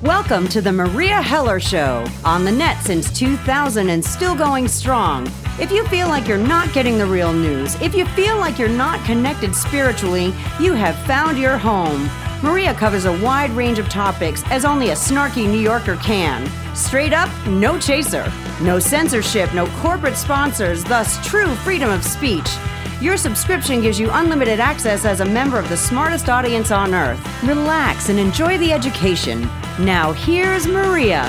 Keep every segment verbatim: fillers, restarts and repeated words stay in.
Welcome to the Maria Heller Show, on the net since two thousand and still going strong. If you feel like you're not getting the real news, if you feel like you're not connected spiritually, you have found your home. Maria covers a wide range of topics as only a snarky New Yorker can. Straight up, no chaser. No censorship, no corporate sponsors, thus true freedom of speech. Your subscription gives you unlimited access as a member of the smartest audience on earth. Relax and enjoy the education. Now here's Maria.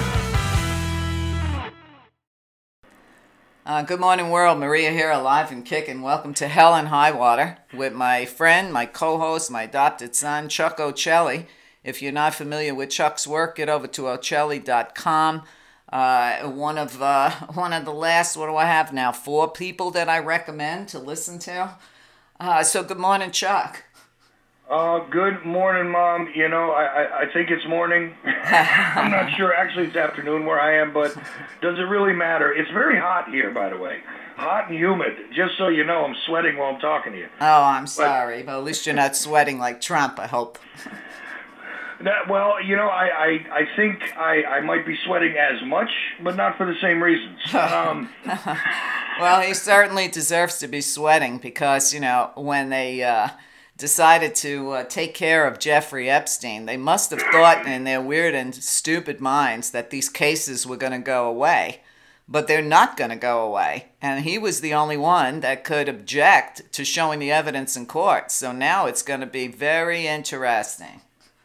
Uh, good morning, world. Maria here, alive and kicking. Welcome to Hell and High Water with my friend, my co-host, my adopted son, Chuck Ochelli. If you're not familiar with Chuck's work, get over to ochelli dot com. Uh, one of uh, one of the last, what do I have now? Four people that I recommend to listen to. Uh, so good morning, Chuck. Uh, good morning, Mom. You know, I, I, I think it's morning. I'm not sure. Actually, it's afternoon where I am, but does it really matter? It's very hot here, by the way. Hot and humid. Just so you know, I'm sweating while I'm talking to you. Oh, I'm sorry. But, but at least you're not sweating like Trump, I hope. That, well, you know, I, I, I think I, I might be sweating as much, but not for the same reasons. Um, well, he certainly deserves to be sweating because, you know, when they... Uh, decided to uh, take care of Jeffrey Epstein, they must have thought in their weird and stupid minds that these cases were going to go away. But they're not going to go away. And he was the only one that could object to showing the evidence in court. So now it's going to be very interesting.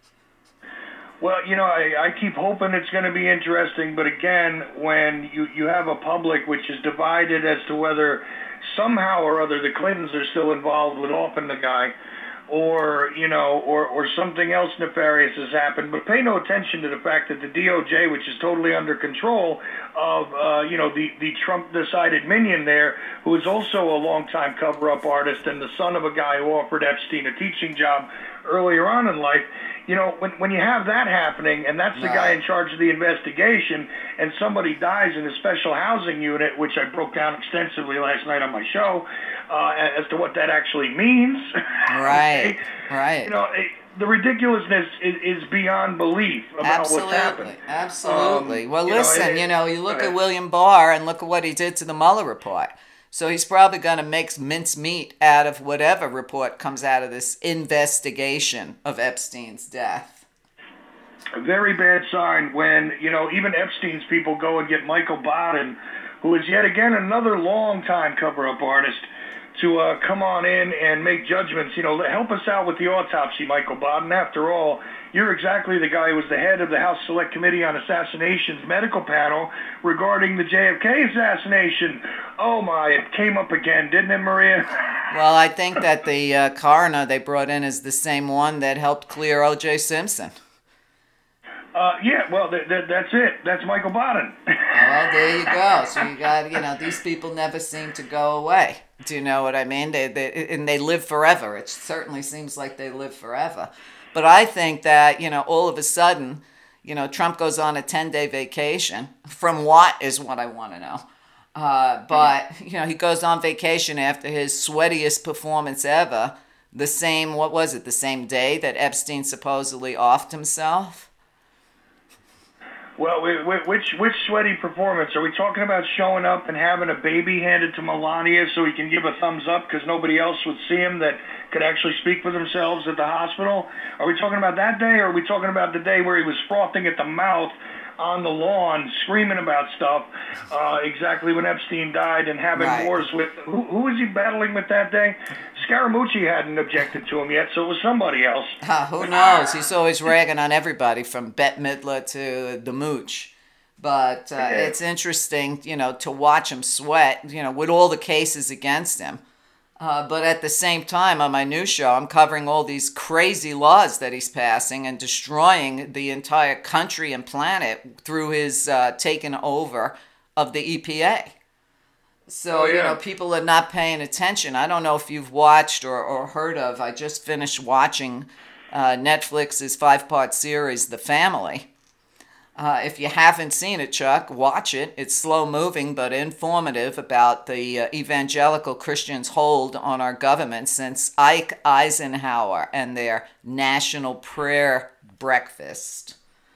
Well, you know, I, I keep hoping it's going to be interesting. But again, when you, you have a public which is divided as to whether somehow or other the Clintons are still involved with offing the guy, or, you know, or, or something else nefarious has happened. But pay no attention to the fact that the D O J, which is totally under control of, uh, you know, the, the Trump-decided minion there, who is also a longtime cover-up artist and the son of a guy who offered Epstein a teaching job earlier on in life, you know, when when you have that happening, and that's the right. guy in charge of the investigation, and somebody dies in a special housing unit, which I broke down extensively last night on my show, uh, as to what that actually means. Right, okay? right. You know, it, the ridiculousness is, is beyond belief about absolutely, what's happened. Absolutely. Um, well, you listen, know, it, you know, you look uh, at William Barr and look at what he did to the Mueller report. So he's probably going to make mincemeat out of whatever report comes out of this investigation of Epstein's death. A very bad sign when, you know, even Epstein's people go and get Michael Baden, who is yet again another long-time cover-up artist, to uh, come on in and make judgments. You know, help us out with the autopsy, Michael Baden. After all, you're exactly the guy who was the head of the House Select Committee on Assassinations medical panel regarding the J F K assassination. Oh, my, it came up again, didn't it, Maria? Well, I think that the uh, coroner they brought in is the same one that helped clear O J Simpson. Uh, yeah, well, th- th- that's it. That's Michael Baden. Well, there you go. So you got, you know, these people never seem to go away. Do you know what I mean? They, they and they live forever. It certainly seems like they live forever. But I think that, you know, all of a sudden, you know, Trump goes on a ten-day vacation. From what is what I want to know. Uh, but, you know, he goes on vacation after his sweatiest performance ever. The same, what was it, the same day that Epstein supposedly offed himself? Well, which which sweaty performance? Are we talking about showing up and having a baby handed to Melania so he can give a thumbs up because nobody else would see him that could actually speak for themselves at the hospital? Are we talking about that day, or are we talking about the day where he was frothing at the mouth on the lawn, screaming about stuff, uh, exactly when Epstein died, and having right. wars with, who, who was he battling with that day? Scaramucci hadn't objected to him yet, so it was somebody else. Uh, who knows? He's always ragging on everybody from Bette Midler to the Mooch. But uh, yeah. It's interesting, you know, to watch him sweat, you know, with all the cases against him. Uh, but at the same time, on my new show, I'm covering all these crazy laws that he's passing and destroying the entire country and planet through his uh, taking over of the E P A. So, oh, yeah. you know, people are not paying attention. I don't know if you've watched or, or heard of, I just finished watching uh, Netflix's five-part series, The Family. Uh, if you haven't seen it, Chuck, watch it. It's slow-moving but informative about the uh, evangelical Christians' hold on our government since Ike Eisenhower and their National Prayer Breakfast.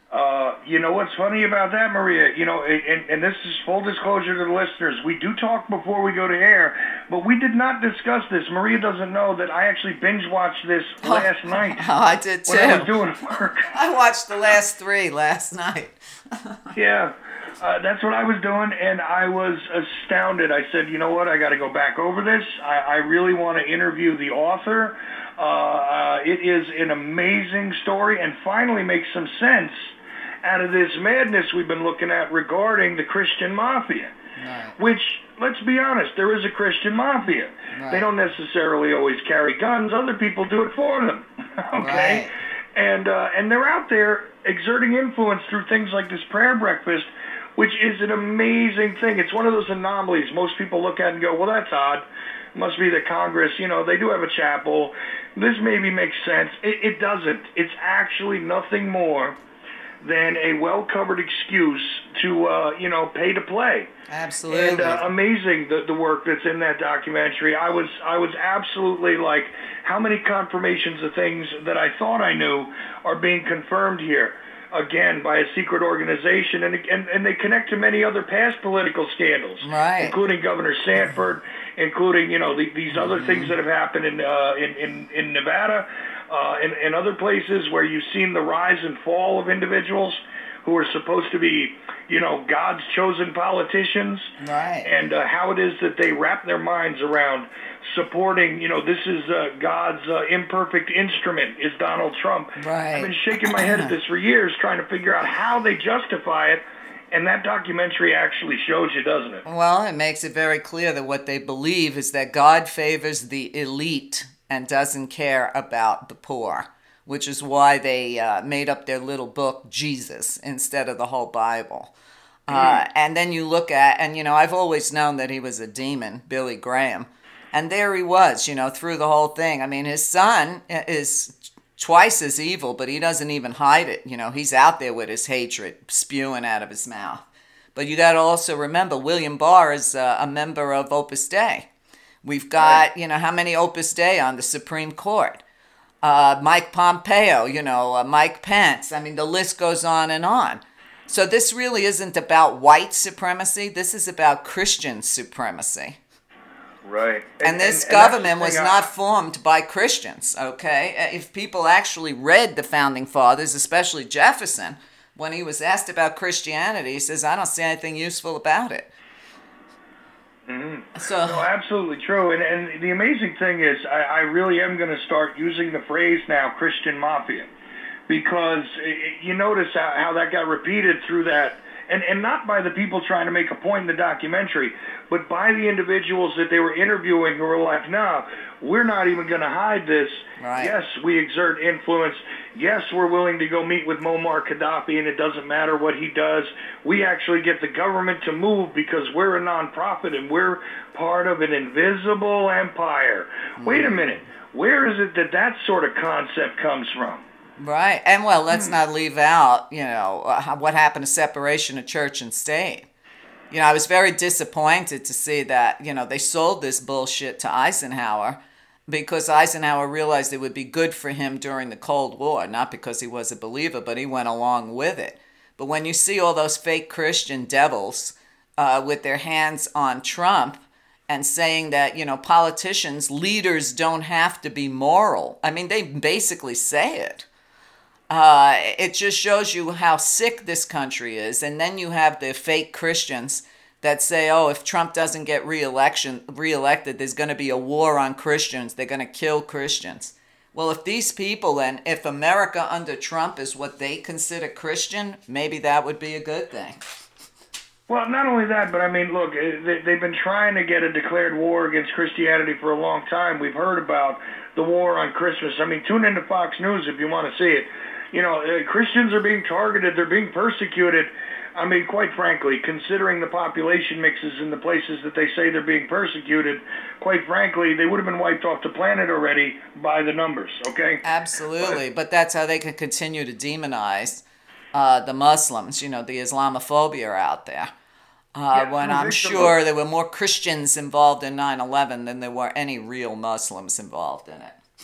Uh, you know what's funny about that, Maria? You know, and, and this is full disclosure to the listeners. We do talk before we go to air, but we did not discuss this. Maria doesn't know that I actually binge watched this last oh, night. Oh, I did too. When I was doing work. I watched the last three last night. Yeah, uh, that's what I was doing, and I was astounded. I said, you know what? I got to go back over this. I, I really want to interview the author. Uh, uh, it is an amazing story, and finally makes some sense out of this madness we've been looking at regarding the Christian mafia. Right. Which, let's be honest, there is a Christian mafia. Right. They don't necessarily always carry guns. Other people do it for them. Okay? Right. And uh, and they're out there exerting influence through things like this prayer breakfast, which is an amazing thing. It's one of those anomalies most people look at and go, well, that's odd. It must be the Congress. You know, they do have a chapel. This maybe makes sense. It, it doesn't. It's actually nothing more than a well-covered excuse to, uh, you know, pay to play. Absolutely. And uh, amazing the, the work that's in that documentary. I was I was absolutely like, how many confirmations of things that I thought I knew are being confirmed here, again, by a secret organization. And, and, and they connect to many other past political scandals, right. including Governor Sanford, including, you know, the, these other mm-hmm. things that have happened in, uh, in, in, in Nevada, Uh, and, and other places where you've seen the rise and fall of individuals who are supposed to be, you know, God's chosen politicians. Right. And uh, how it is that they wrap their minds around supporting, you know, this is uh, God's uh, imperfect instrument is Donald Trump. Right. I've been shaking my head at this for years trying to figure out how they justify it. And that documentary actually shows you, doesn't it? Well, it makes it very clear that what they believe is that God favors the elite and doesn't care about the poor, which is why they uh, made up their little book, Jesus, instead of the whole Bible. Uh, and then you look at, and, you know, I've always known that he was a demon, Billy Graham. And there he was, you know, through the whole thing. I mean, his son is twice as evil, but he doesn't even hide it. You know, he's out there with his hatred spewing out of his mouth. But you got to also remember, William Barr is uh, a member of Opus Dei. We've got, you know, how many Opus Dei on the Supreme Court? Uh, Mike Pompeo, you know, uh, Mike Pence. I mean, the list goes on and on. So this really isn't about white supremacy. This is about Christian supremacy. Right. And, and this and, government and was I... not formed by Christians, okay? If people actually read the Founding Fathers, especially Jefferson, when he was asked about Christianity, he says, I don't see anything useful about it. Mm-hmm. So, no, absolutely true. And and the amazing thing is, I, I really am going to start using the phrase now, Christian Mafia, because it, you notice how, how that got repeated through that, and, and not by the people trying to make a point in the documentary, but by the individuals that they were interviewing who were like, no, we're not even going to hide this. Right. Yes, we exert influence. Yes, we're willing to go meet with Muammar Gaddafi, and it doesn't matter what he does. We actually get the government to move because we're a nonprofit and we're part of an invisible empire. Mm. Wait a minute. Where is it that that sort of concept comes from? Right. And, well, let's hmm. not leave out, you know, uh, what happened to separation of church and state. You know, I was very disappointed to see that, you know, they sold this bullshit to Eisenhower because Eisenhower realized it would be good for him during the Cold War, not because he was a believer, but he went along with it. But when you see all those fake Christian devils uh, with their hands on Trump and saying that, you know, politicians, leaders don't have to be moral. I mean, they basically say it. Uh, it just shows you how sick this country is. And then you have the fake Christians that say, oh, if Trump doesn't get re-election, re-elected, there's going to be a war on Christians. They're going to kill Christians. Well, if these people and if America under Trump is what they consider Christian, maybe that would be a good thing. Well, not only that, but I mean, look, they've been trying to get a declared war against Christianity for a long time. We've heard about the war on Christmas. I mean, tune into Fox News if you want to see it. You know, Christians are being targeted. They're being persecuted. I mean, quite frankly, considering the population mixes in the places that they say they're being persecuted, quite frankly, they would have been wiped off the planet already by the numbers, okay? Absolutely. But, but that's how they can continue to demonize uh, the Muslims, you know, the Islamophobia out there. Uh, yeah, when I'm sure there were more Christians involved in nine eleven than there were any real Muslims involved in it.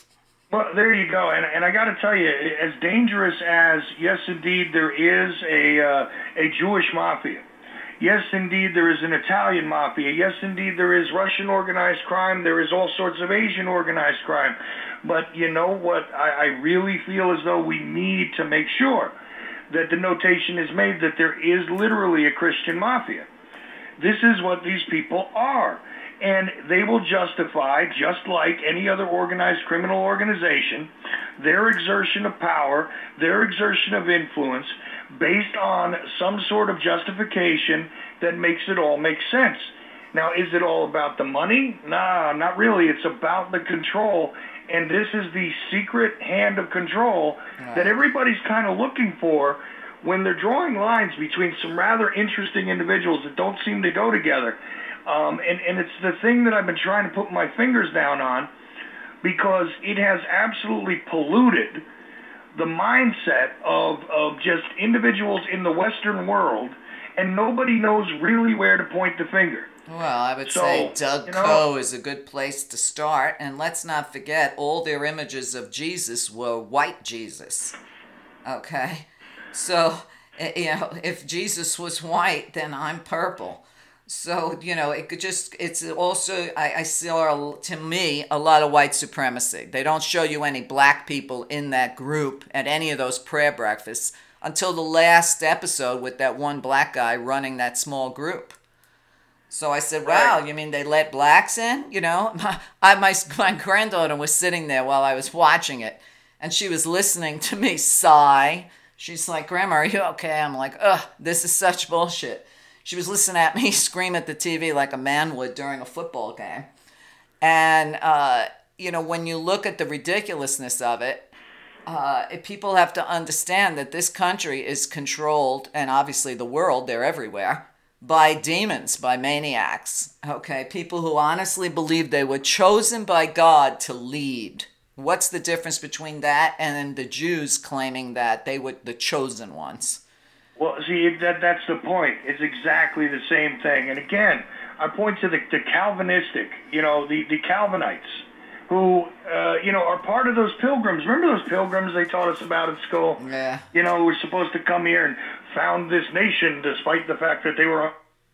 Well, there you go. And, and I got to tell you, as dangerous as, yes, indeed, there is a, uh, a Jewish mafia. Yes, indeed, there is an Italian mafia. Yes, indeed, there is Russian organized crime. There is all sorts of Asian organized crime. But you know what? I, I really feel as though we need to make sure that the notation is made that there is literally a Christian mafia. This is what these people are. And they will justify, just like any other organized criminal organization, their exertion of power, their exertion of influence, based on some sort of justification that makes it all make sense. Now, is it all about the money? Nah, not really. It's about the control. And this is the secret hand of control right. that everybody's kind of looking for when they're drawing lines between some rather interesting individuals that don't seem to go together. Um, and, and it's the thing that I've been trying to put my fingers down on, because it has absolutely polluted the mindset of, of just individuals in the Western world, and nobody knows really where to point the finger. Well, I would so, say Doug you know, Coe is a good place to start. And let's not forget, all their images of Jesus were white Jesus. Okay? So, you know, if Jesus was white, then I'm purple. So, you know, it could just, it's also, I, I saw, to me, a lot of white supremacy. They don't show you any black people in that group at any of those prayer breakfasts until the last episode with that one black guy running that small group. So I said, wow, you mean they let blacks in? You know, my, I, my, my granddaughter was sitting there while I was watching it, and she was listening to me sigh. She's like, Grandma, are you okay? I'm like, ugh, this is such bullshit. She was listening at me scream at the T V like a man would during a football game. And, uh, you know, when you look at the ridiculousness of it, uh, people have to understand that this country is controlled, and obviously the world, they're everywhere, by demons, by maniacs, okay? People who honestly believe they were chosen by God to lead. What's the difference between that and the Jews claiming that they were the chosen ones? Well, see, that that's the point. It's exactly the same thing. And again, I point to the, the Calvinistic, you know, the, the Calvinites, who, uh, you know, are part of those pilgrims. Remember those pilgrims they taught us about at school? Yeah. You know, who were supposed to come here and found this nation despite the fact that they were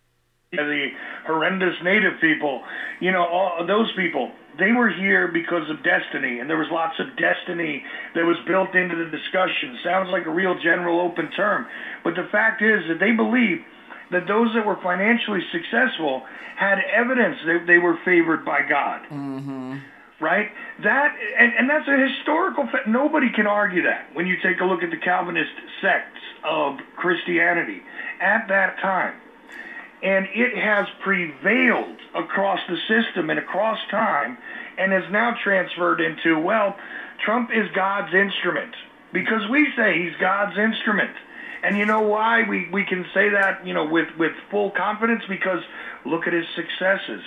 the horrendous native people. You know, all those people, they were here because of destiny, and there was lots of destiny that was built into the discussion. Sounds like a real general open term. But the fact is that they believed that those that were financially successful had evidence that they were favored by God. Mm-hmm. Right? That and, and that's a historical fact. Nobody can argue that when you take a look at the Calvinist sects of Christianity at that time. And it has prevailed across the system and across time, and has now transferred into, well, Trump is God's instrument, because we say he's God's instrument. And you know why we, we can say that, you know, with, with full confidence? Because look at his successes.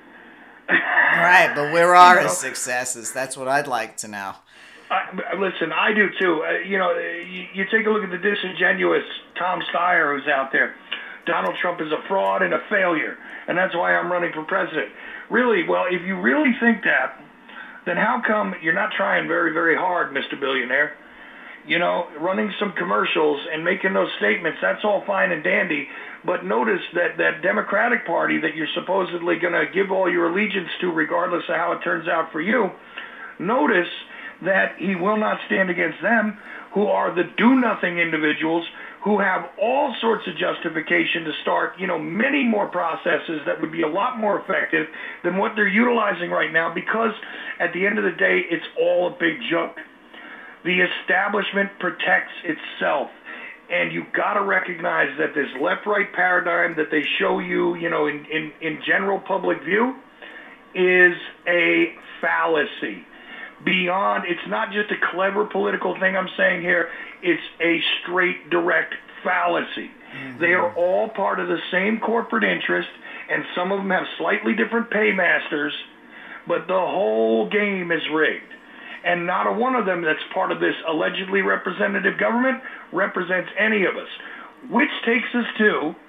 Right, but where are you know, his successes? That's what I'd like to know. I, listen, I do too. Uh, you know, you, you take a look at the disingenuous Tom Steyer who's out there. Donald Trump is a fraud and a failure, and that's why I'm running for president. Really, well, if you really think that, then how come you're not trying very, very hard, Mister Billionaire? You know, running some commercials and making those statements, that's all fine and dandy, but notice that that Democratic Party that you're supposedly going to give all your allegiance to regardless of how it turns out for you, notice that he will not stand against them, who are the do-nothing individuals who have all sorts of justification to start, you know, many more processes that would be a lot more effective than what they're utilizing right now, because at the end of the day, it's all a big joke. The establishment protects itself, and you've got to recognize that this left-right paradigm that they show you, you know, in, in, in general public view is a fallacy. Beyond, it's not just a clever political thing I'm saying here, it's a straight, direct fallacy. Mm-hmm. They are all part of the same corporate interest, and some of them have slightly different paymasters, but the whole game is rigged. And not a one of them that's part of this allegedly representative government represents any of us. Which takes us to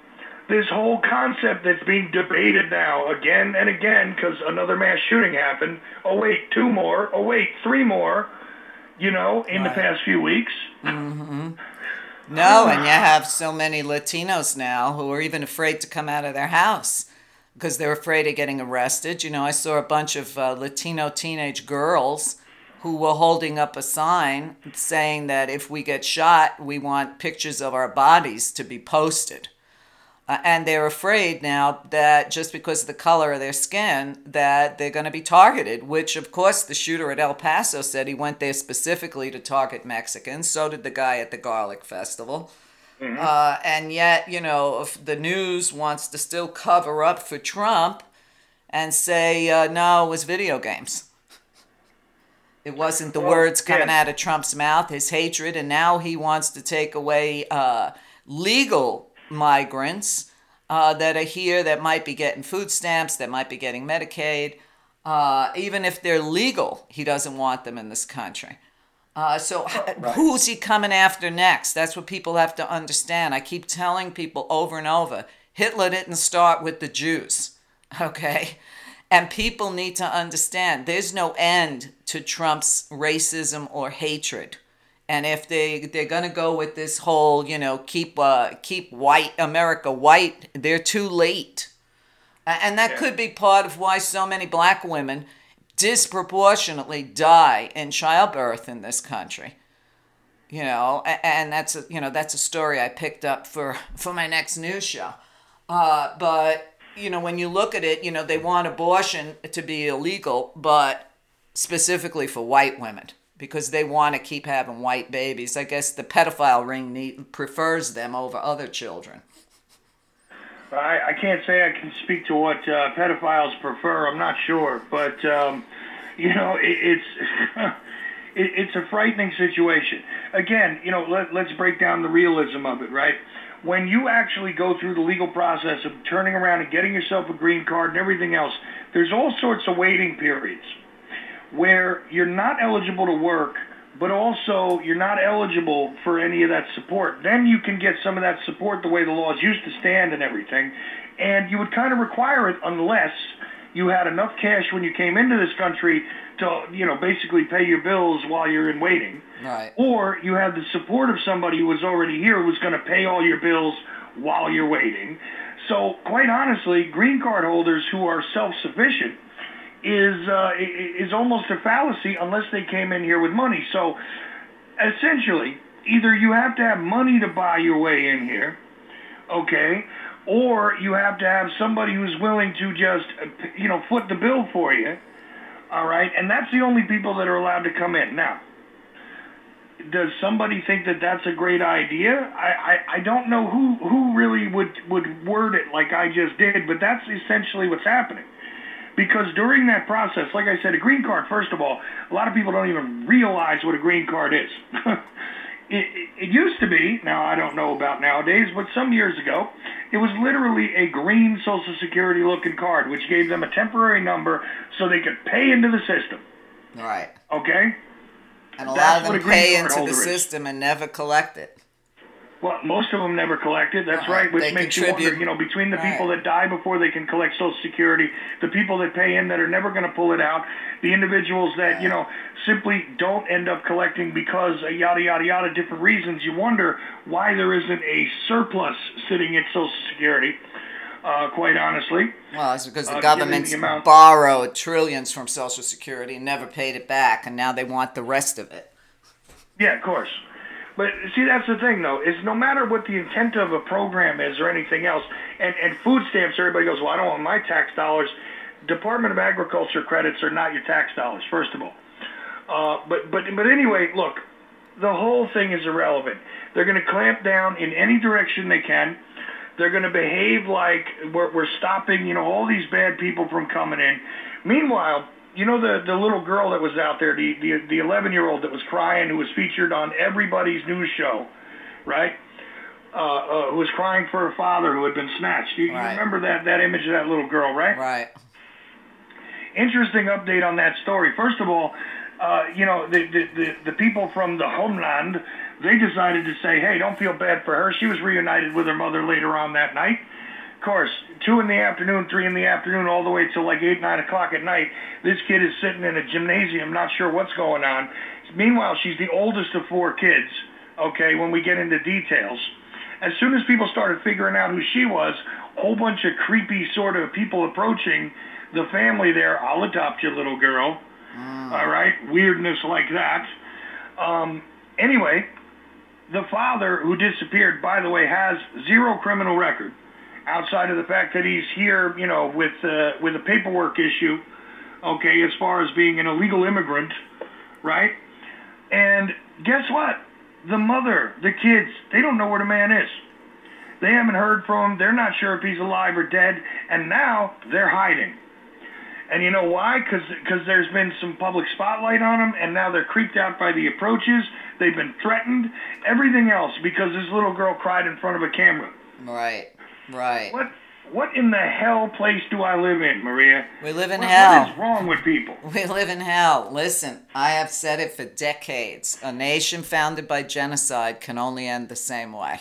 this whole concept that's being debated now again and again because another mass shooting happened. Oh, wait, two more. Oh, wait, three more, you know, in right. the past few weeks. Mm-hmm. No, and you have so many Latinos now who are even afraid to come out of their house because they're afraid of getting arrested. You know, I saw a bunch of uh, Latino teenage girls who were holding up a sign saying that if we get shot, we want pictures of our bodies to be posted. Uh, and they're afraid now that just because of the color of their skin, that they're going to be targeted, which, of course, the shooter at El Paso said he went there specifically to target Mexicans. So did the guy at the Garlic Festival. Mm-hmm. Uh, and yet, you know, if the news wants to still cover up for Trump and say, uh, no, it was video games. It wasn't the well, words coming yeah. out of Trump's mouth, his hatred, and now he wants to take away uh, legal migrants uh, that are here that might be getting food stamps, that might be getting Medicaid. Uh, even if they're legal, he doesn't want them in this country. Uh, so right. who's he coming after next? That's what people have to understand. I keep telling people over and over, Hitler didn't start with the Jews, okay? And people need to understand there's no end to Trump's racism or hatred. And if they, they're going to go with this whole, you know, keep uh, keep white America white, they're too late. And that yeah. could be part of why so many black women disproportionately die in childbirth in this country. You know, and that's a, you know, that's a story I picked up for, for my next news show. Uh, but, you know, when you look at it, you know, they want abortion to be illegal, but specifically for white women, because they want to keep having white babies. I guess the pedophile ring need, prefers them over other children. I, I can't say I can speak to what uh, pedophiles prefer. I'm not sure. But, um, you know, it, it's it, it's a frightening situation. Again, you know, let, let's break down the realism of it, right? When you actually go through the legal process of turning around and getting yourself a green card and everything else, there's all sorts of waiting periods where you're not eligible to work, but also you're not eligible for any of that support. Then you can get some of that support the way the laws used to stand and everything, and you would kind of require it unless you had enough cash when you came into this country to, you know, basically pay your bills while you're in waiting. Right. Or you had the support of somebody who was already here who was going to pay all your bills while you're waiting. So, quite honestly, green card holders who are self-sufficient is uh, is almost a fallacy unless they came in here with money. So essentially, either you have to have money to buy your way in here, okay, or you have to have somebody who's willing to just, you know, foot the bill for you, all right, and that's the only people that are allowed to come in. Now, does somebody think that that's a great idea? I, I, I don't know who, who really would, would word it like I just did, but that's essentially what's happening. Because during that process, like I said, a green card, first of all, a lot of people don't even realize what a green card is. it, it, it used to be, now I don't know about nowadays, but some years ago, it was literally a green Social Security looking card, which gave them a temporary number so they could pay into the system. Right. Okay? And a lot of them pay into the system and never collect it. Well, most of them never collected. That's right, right which they makes contribute. you wonder, you know, between the right. people that die before they can collect Social Security, the people that pay in that are never going to pull it out, the individuals that, right. you know, simply don't end up collecting because uh, yada, yada, yada, different reasons. You wonder why there isn't a surplus sitting at Social Security, uh, quite honestly. Well, it's because the uh, government's the amount- borrowed trillions from Social Security and never paid it back, and now they want the rest of it. Yeah, of course. But see, that's the thing, though, is no matter what the intent of a program is or anything else, and, and food stamps, everybody goes, well, I don't want my tax dollars. Department of Agriculture credits are not your tax dollars, first of all. Uh, but, but, but anyway, look, the whole thing is irrelevant. They're going to clamp down in any direction they can. They're going to behave like we're, we're stopping, you know, all these bad people from coming in. Meanwhile, you know the, the little girl that was out there, the, the the eleven-year-old that was crying, who was featured on everybody's news show, right? Uh, uh, who was crying for her father who had been snatched. You, right. you remember that, that image of that little girl, right? Right. Interesting update on that story. First of all, uh, you know, the, the, the, the people from the homeland, they decided to say, hey, don't feel bad for her. She was reunited with her mother later on that night. Of course, two in the afternoon, three in the afternoon, all the way till like eight, nine o'clock at night, this kid is sitting in a gymnasium, not sure what's going on. Meanwhile, she's the oldest of four kids, okay, when we get into details. As soon as people started figuring out who she was, a whole bunch of creepy sort of people approaching the family there. I'll adopt your little girl. Mm. All right, weirdness like that. Um, anyway, the father who disappeared, by the way, has zero criminal record outside of the fact that he's here, you know, with uh, with a paperwork issue, okay, as far as being an illegal immigrant, right? And guess what? The mother, the kids, they don't know where the man is. They haven't heard from him. They're not sure if he's alive or dead. And now they're hiding. And you know why? Because there's been some public spotlight on them, and now they're creeped out by the approaches. They've been threatened. Everything else because this little girl cried in front of a camera. Right, right. What What in the hell place do I live in, Maria? We live in what, hell. What is wrong with people? We live in hell. Listen, I have said it for decades. A nation founded by genocide can only end the same way.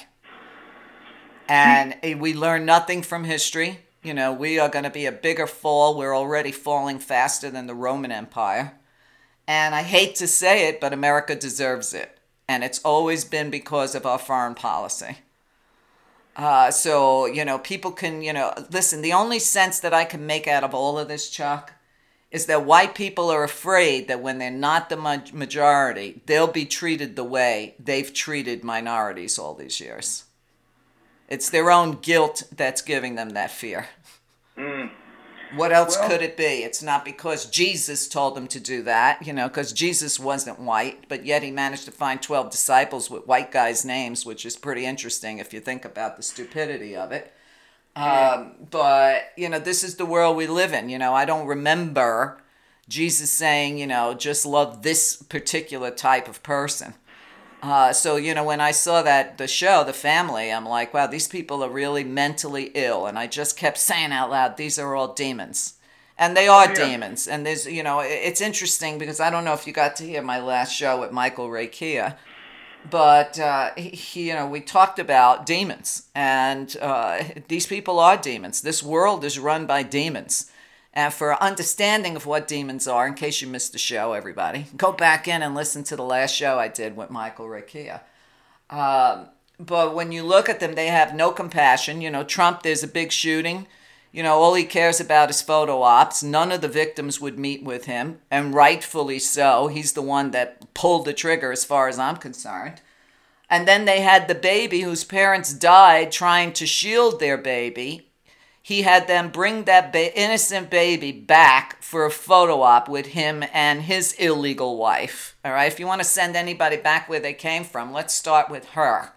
And we learn nothing from history. You know, we are going to be a bigger fall. We're already falling faster than the Roman Empire. And I hate to say it, but America deserves it. And it's always been because of our foreign policy. Uh, so, you know, people can, you know, listen, the only sense that I can make out of all of this, Chuck, is that white people are afraid that when they're not the ma- majority, they'll be treated the way they've treated minorities all these years. It's their own guilt that's giving them that fear. Mm. What else well, could it be? It's not because Jesus told them to do that, you know, because Jesus wasn't white, but yet he managed to find twelve disciples with white guys' names, which is pretty interesting if you think about the stupidity of it. Um, but, you know, this is the world we live in. You know, I don't remember Jesus saying, you know, just love this particular type of person. Uh, so, you know, when I saw that, the show, The Family, I'm like, wow, these people are really mentally ill. And I just kept saying out loud, these are all demons. And they are yeah. demons. And there's, you know, it's interesting because I don't know if you got to hear my last show with Michael Ray Kia, but, uh, he, you know, we talked about demons. And uh, these people are demons. This world is run by demons. And for understanding of what demons are, in case you missed the show, everybody, go back in and listen to the last show I did with Michael Rakia. Um, but when you look at them, they have no compassion. You know, Trump, there's a big shooting. You know, all he cares about is photo ops. None of the victims would meet with him, and rightfully so. He's the one that pulled the trigger as far as I'm concerned. And then they had the baby whose parents died trying to shield their baby. He had them bring that ba- innocent baby back for a photo op with him and his illegal wife. All right, if you want to send anybody back where they came from, let's start with her.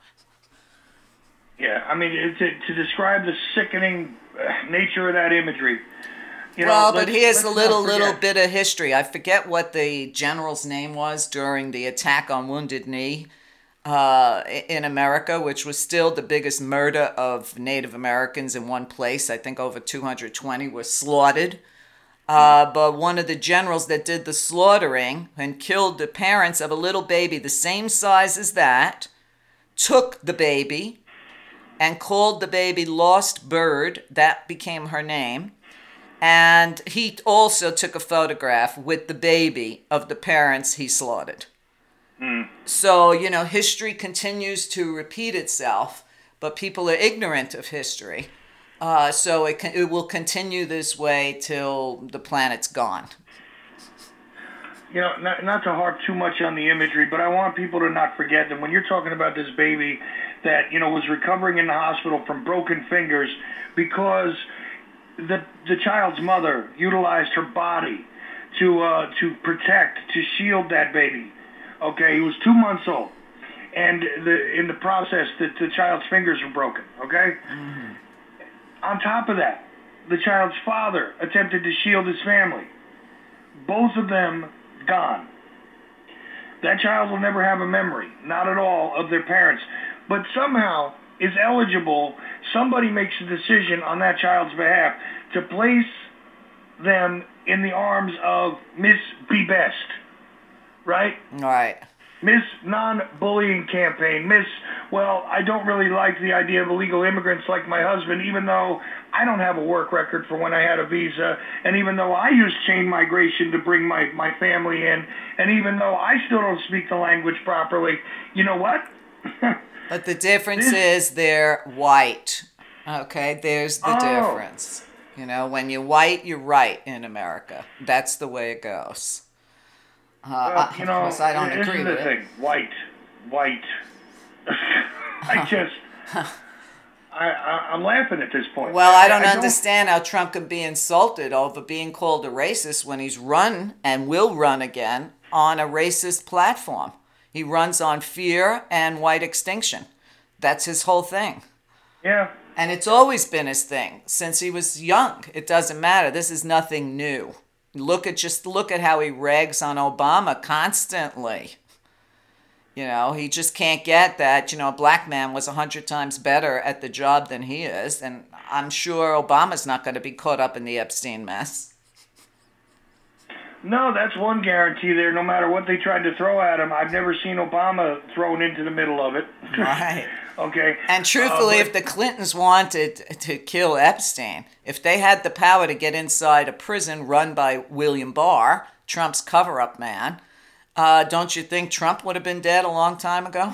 Yeah, I mean, to, to describe the sickening nature of that imagery. You know, well, but here's a little little bit of history. I forget what the general's name was during the attack on Wounded Knee. Uh, in America, which was still the biggest murder of Native Americans in one place. I think over two hundred twenty were slaughtered. Uh, but one of the generals that did the slaughtering and killed the parents of a little baby the same size as that, took the baby and called the baby Lost Bird. That became her name. And he also took a photograph with the baby of the parents he slaughtered. Mm. So, you know, history continues to repeat itself, but people are ignorant of history. Uh, so it can, it will continue this way till the planet's gone. You know, not, not to harp too much on the imagery, but I want people to not forget that when you're talking about this baby that, you know, was recovering in the hospital from broken fingers because the the child's mother utilized her body to uh, to protect, to shield that baby. Okay, he was two months old, and the in the process, the, the child's fingers were broken, okay? Mm-hmm. On top of that, the child's father attempted to shield his family. Both of them gone. That child will never have a memory, not at all, of their parents, but somehow is eligible. Somebody makes a decision on that child's behalf to place them in the arms of Miss Be Best. Right? Right. Miss Non-Bullying Campaign. Miss, well, I don't really like the idea of illegal immigrants like my husband, even though I don't have a work record for when I had a visa, and even though I used chain migration to bring my, my family in, and even though I still don't speak the language properly, you know what? But the difference This- is they're white. Okay, there's the Oh. difference. You know, when you're white, you're right in America. That's the way it goes. Uh, Well, I- you of know, course, I don't this agree is the with it. thing. White, white. I just, I, I, I'm laughing at this point. Well, I don't I understand how Trump can be insulted over being called a racist when he's run and will run again on a racist platform. He runs on fear and white extinction. That's his whole thing. Yeah. And it's always been his thing since he was young. It doesn't matter. This is nothing new. Look at just look at how he rags on Obama constantly. You know, he just can't get that, you know, a black man was a hundred times better at the job than he is. And I'm sure Obama's not going to be caught up in the Epstein mess. No, that's one guarantee there. No matter what they tried to throw at him, I've never seen Obama thrown into the middle of it. Right. Okay. And truthfully, Uh, but- if the Clintons wanted to kill Epstein, if they had the power to get inside a prison run by William Barr, Trump's cover-up man, uh, don't you think Trump would have been dead a long time ago?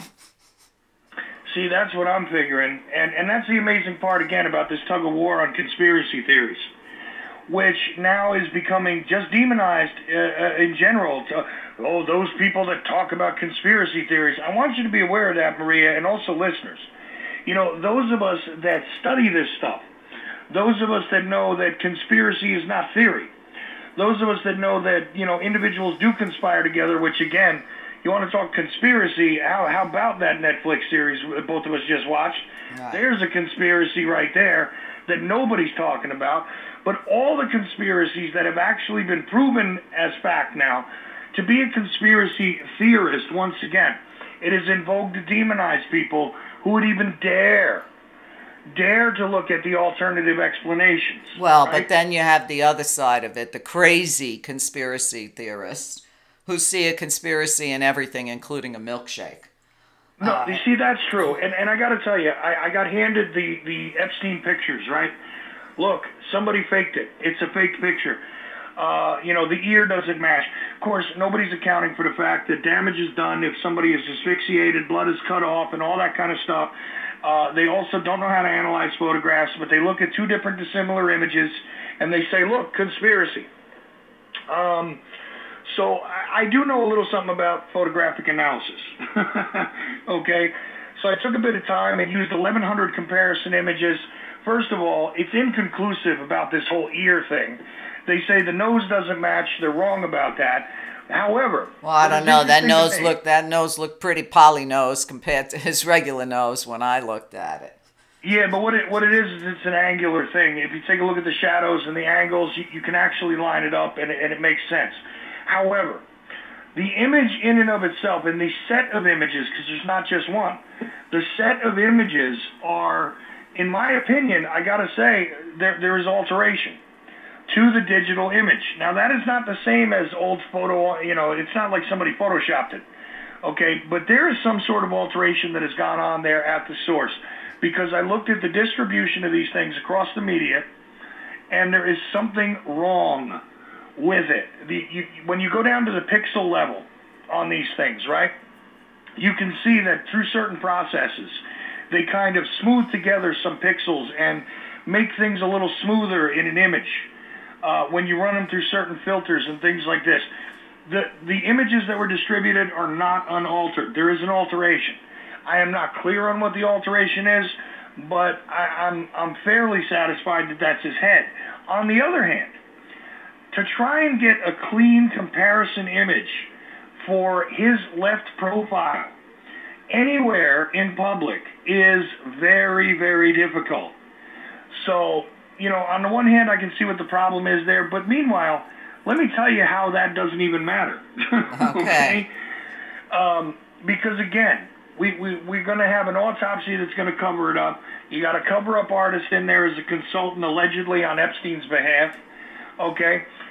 See, that's what I'm figuring. And, and that's the amazing part, again, about this tug of war on conspiracy theories, which now is becoming just demonized uh, uh, in general. To, oh, those people that talk about conspiracy theories. I want you to be aware of that, Maria, and also listeners. You know, those of us that study this stuff, those of us that know that conspiracy is not theory, those of us that know that, you know, individuals do conspire together, which, again, you want to talk conspiracy, how, how about that Netflix series that both of us just watched? Right. There's a conspiracy right there that nobody's talking about. But all the conspiracies that have actually been proven as fact now, to be a conspiracy theorist, once again, it is in vogue to demonize people who would even dare, dare to look at the alternative explanations. Well, right? but then you have the other side of it, the crazy conspiracy theorists who see a conspiracy in everything, including a milkshake. No, you see, that's true. And and I got to tell you, I, I got handed the, the Epstein pictures, right? Look, somebody faked it. It's a fake picture. Uh, you know, the ear doesn't match. Of course, nobody's accounting for the fact that damage is done if somebody is asphyxiated, blood is cut off, and all that kind of stuff. Uh, they also don't know how to analyze photographs, but they look at two different dissimilar images, and they say, look, conspiracy. Um, so I, I do know a little something about photographic analysis. Okay? So I took a bit of time and used eleven hundred comparison images. First of all, it's inconclusive about this whole ear thing. They say the nose doesn't match. They're wrong about that. However, Well, I what don't is know. That interesting to nose me- looked that nose looked pretty poly nose compared to his regular nose when I looked at it. Yeah, but what it what it is is it's an angular thing. If you take a look at the shadows and the angles, you, you can actually line it up, and it, and it makes sense. However, the image in and of itself, and the set of images, because there's not just one, the set of images are, in my opinion, I gotta say, there there is alteration to the digital image. Now, that is not the same as old photo, you know, it's not like somebody photoshopped it, okay? But there is some sort of alteration that has gone on there at the source, because I looked at the distribution of these things across the media, and there is something wrong with it. The, you, when you go down to the pixel level on these things, right, you can see that through certain processes, they kind of smooth together some pixels and make things a little smoother in an image. Uh, when you run them through certain filters and things like this, the the images that were distributed are not unaltered. There is an alteration. I am not clear on what the alteration is, but I, I'm I'm fairly satisfied that that's his head. On the other hand, to try and get a clean comparison image for his left profile anywhere in public is very, very difficult. So, you know, on the one hand, I can see what the problem is there, but meanwhile, let me tell you how that doesn't even matter. Okay. Um, because again, we, we, we're going to have an autopsy that's going to cover it up. You got a cover-up artist in there as a consultant allegedly on Epstein's behalf. Okay.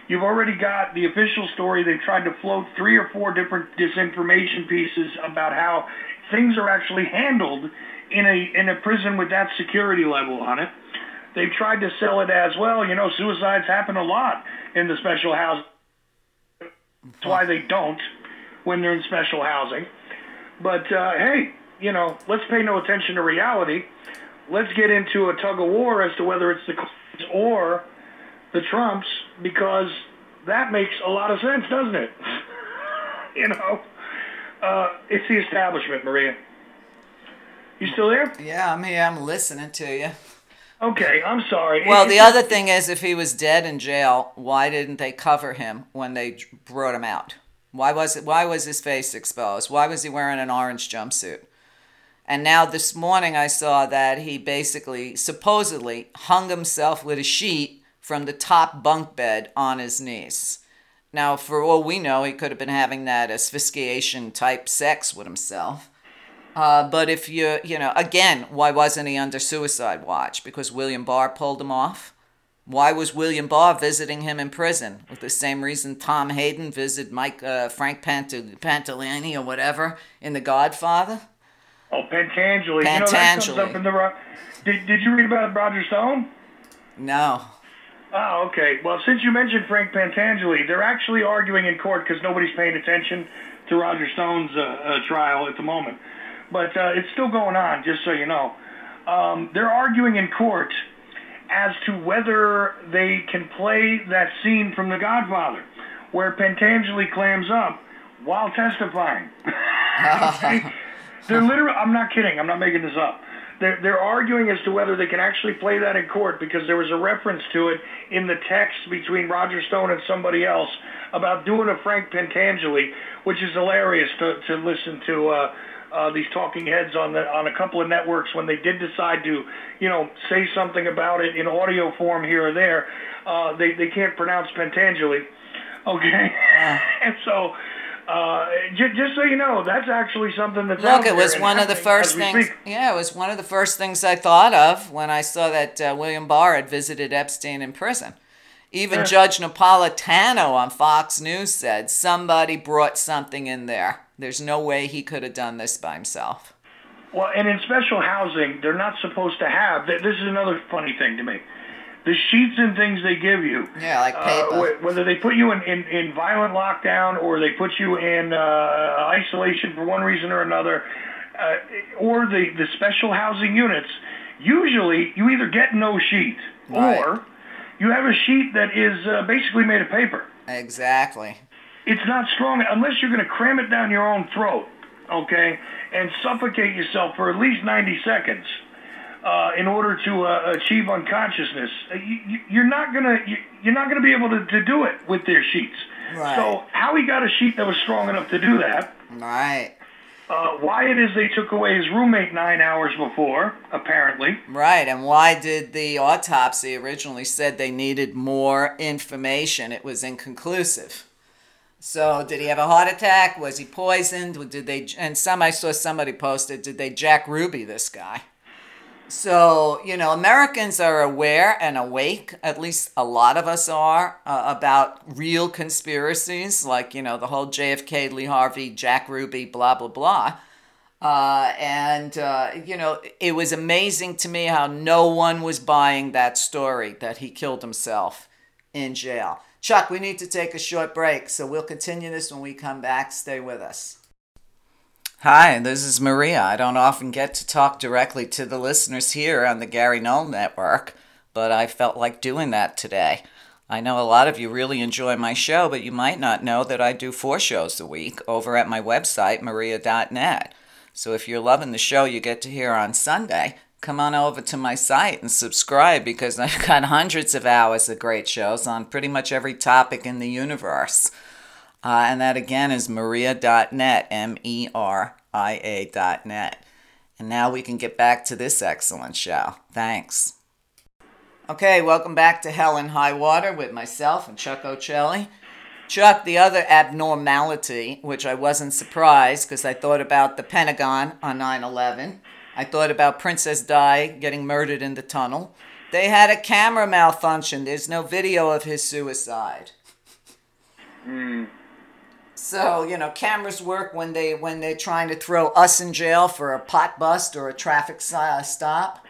You've already got the official story. They've tried to float three or four different disinformation pieces about how things are actually handled in a in a prison with that security level on it. They've tried to sell it as, well, you know, suicides happen a lot in the special housing. That's why they don't when they're in special housing. But, uh, hey, you know, let's pay no attention to reality. Let's get into a tug of war as to whether it's the Clintons or the Trumps, because that makes a lot of sense, doesn't it? You know, uh, it's the establishment, Maria. You still there? Yeah, I'm here. I'm listening to you. Okay, I'm sorry. Well, It- the it's- other thing is, if he was dead in jail, why didn't they cover him when they brought him out? Why was it? Why was his face exposed? Why was he wearing an orange jumpsuit? And now this morning I saw that he basically, supposedly, hung himself with a sheet from the top bunk bed on his knees. Now, for all we know, he could have been having that asphyxiation type sex with himself. Uh, but if you, you know, again, why wasn't he under suicide watch? Because William Barr pulled him off? Why was William Barr visiting him in prison? With the same reason Tom Hayden visited Mike, uh, Frank Pant- Pantalini or whatever in The Godfather? Oh, Pentangeli. You know, that comes up in the... ro- Did, did you read about Roger Stone? No. Oh, okay. Well, since you mentioned Frank Pentangeli, they're actually arguing in court because nobody's paying attention to Roger Stone's uh, uh, trial at the moment. But uh, it's still going on, just so you know. Um, they're arguing in court as to whether they can play that scene from The Godfather where Pentangeli clams up while testifying. They're literally, I'm not kidding, I'm not making this up. They're, they're arguing as to whether they can actually play that in court because there was a reference to it in the text between Roger Stone and somebody else about doing a Frank Pentangeli, which is hilarious to, to listen to uh, uh, these talking heads on the on a couple of networks when they did decide to, you know, say something about it in audio form here or there. Uh, they, they can't pronounce Pentangeli, okay? Uh. And so... Uh, j- just so you know, that's actually something that's out Look, it there was and one of the happening first as we things. speak. Yeah, it was one of the first things I thought of when I saw that uh, William Barr had visited Epstein in prison. Even Yeah. Judge Napolitano on Fox News said somebody brought something in there. There's no way he could have done this by himself. Well, and in special housing, they're not supposed to have. th- This is another funny thing to me. The sheets and things they give you. Yeah, like paper. Uh, wh- whether they put you in, in, in violent lockdown or they put you in uh, isolation for one reason or another, uh, or the, the special housing units, usually you either get no sheet Right. or you have a sheet that is uh, basically made of paper. Exactly. It's not strong unless you're going to cram it down your own throat, okay, and suffocate yourself for at least ninety seconds. Uh, in order to uh, achieve unconsciousness, Uh, you, you- you're not gonna you, you're not gonna be able to, to do it with their sheets. Right. So how he got a sheet that was strong enough to do that? Right. Uh, why it is they took away his roommate nine hours before, apparently. Right, and why did the autopsy originally said they needed more information? It was inconclusive. So, did he have a heart attack? Was he poisoned? Did they? And some I saw somebody posted, did they Jack Ruby this guy? So, you know, Americans are aware and awake, at least a lot of us are, uh, about real conspiracies, like, you know, the whole J F K, Lee Harvey, Jack Ruby, blah, blah, blah. Uh, and, uh, you know, it was amazing to me how no one was buying that story that he killed himself in jail. Chuck, we need to take a short break, so we'll continue this when we come back. Stay with us. Hi, this is Maria. I don't often get to talk directly to the listeners here on the Gary Knoll Network, but I felt like doing that today. I know a lot of you really enjoy my show, but you might not know that I do four shows a week over at my website, maria dot net. So if you're loving the show you get to hear on Sunday, come on over to my site and subscribe, because I've got hundreds of hours of great shows on pretty much every topic in the universe. Uh, and that again is maria dot net, M E R I A dot net. And now we can get back to this excellent show. Thanks. Okay, welcome back to Hell and High Water with myself and Chuck Ocelli. Chuck, the other abnormality, which I wasn't surprised because I thought about the Pentagon on nine eleven. I thought about Princess Di getting murdered in the tunnel. They had a camera malfunction. There's no video of his suicide. Mm. So, you know, cameras work when they when they're trying to throw us in jail for a pot bust or a traffic stop.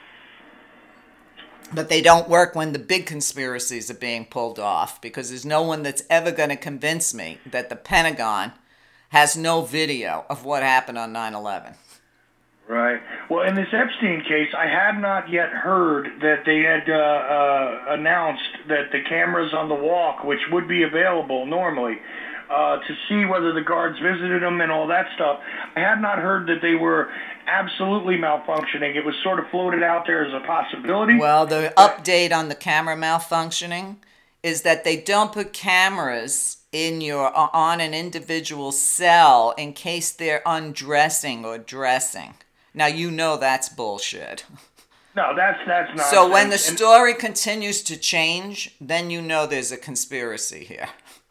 But they don't work when the big conspiracies are being pulled off, because there's no one that's ever going to convince me that the Pentagon has no video of what happened on nine eleven. Right. Well, in this Epstein case, I had not yet heard that they had uh, uh, announced that the cameras on the walk, which would be available normally, uh, to see whether the guards visited them and all that stuff, I had not heard that they were absolutely malfunctioning. It was sort of floated out there as a possibility. Well, the update on the camera malfunctioning is that they don't put cameras in your on an individual cell in case they're undressing or dressing. Now, you know that's bullshit. No, that's that's nonsense. So when the story continues to change, then you know there's a conspiracy here.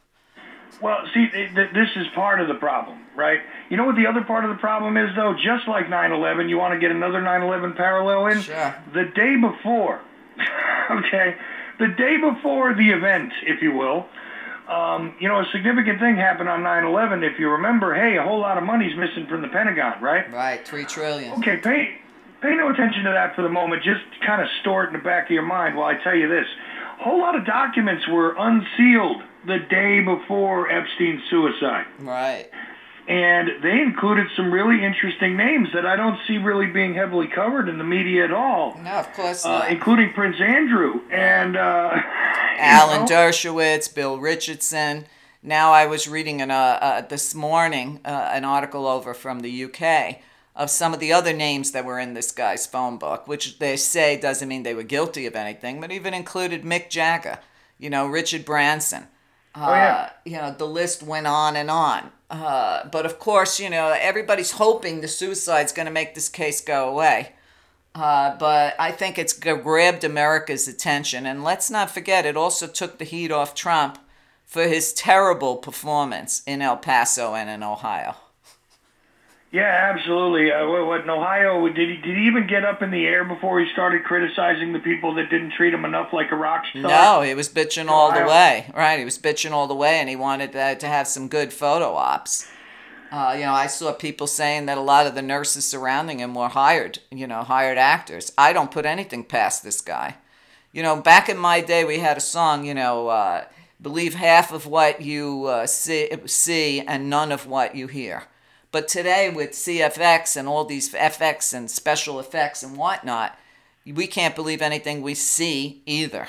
Well, see, th- th- this is part of the problem, right? You know what the other part of the problem is, though? Just like nine eleven, you want to get another nine eleven parallel in? Sure. The day before, okay, the day before the event, if you will, um, you know, a significant thing happened on nine eleven. If you remember, hey, a whole lot of money's missing from the Pentagon, right? Right, three trillion dollars. Okay, pay, pay no attention to that for the moment. Just kind of store it in the back of your mind while I tell you this. A whole lot of documents were unsealed the day before Epstein's suicide. Right. And they included some really interesting names that I don't see really being heavily covered in the media at all. No, of course Uh, not. including Prince Andrew and uh, Alan you know? Dershowitz, Bill Richardson. Now I was reading an, uh, uh, this morning uh, an article over from the U K of some of the other names that were in this guy's phone book, which they say doesn't mean they were guilty of anything, but even included Mick Jagger, you know, Richard Branson. Uh, Oh, yeah. You know, the list went on and on. Uh, but of course, you know, everybody's hoping the suicide's going to make this case go away. Uh, but I think it's g- grabbed America's attention. And let's not forget, it also took the heat off Trump for his terrible performance in El Paso and in Ohio. Yeah, absolutely. Uh, what, what in Ohio, did he, did he even get up in the air before he started criticizing the people that didn't treat him enough like a rock star? No, he was bitching all the Ohio. way. Right, he was bitching all the way, and he wanted uh, to have some good photo ops. Uh, you know, I saw people saying that a lot of the nurses surrounding him were hired, you know, hired actors. I don't put anything past this guy. You know, back in my day, we had a song, you know, uh, believe half of what you uh, see, see and none of what you hear. But today with C F X and all these F X and special effects and whatnot, we can't believe anything we see either.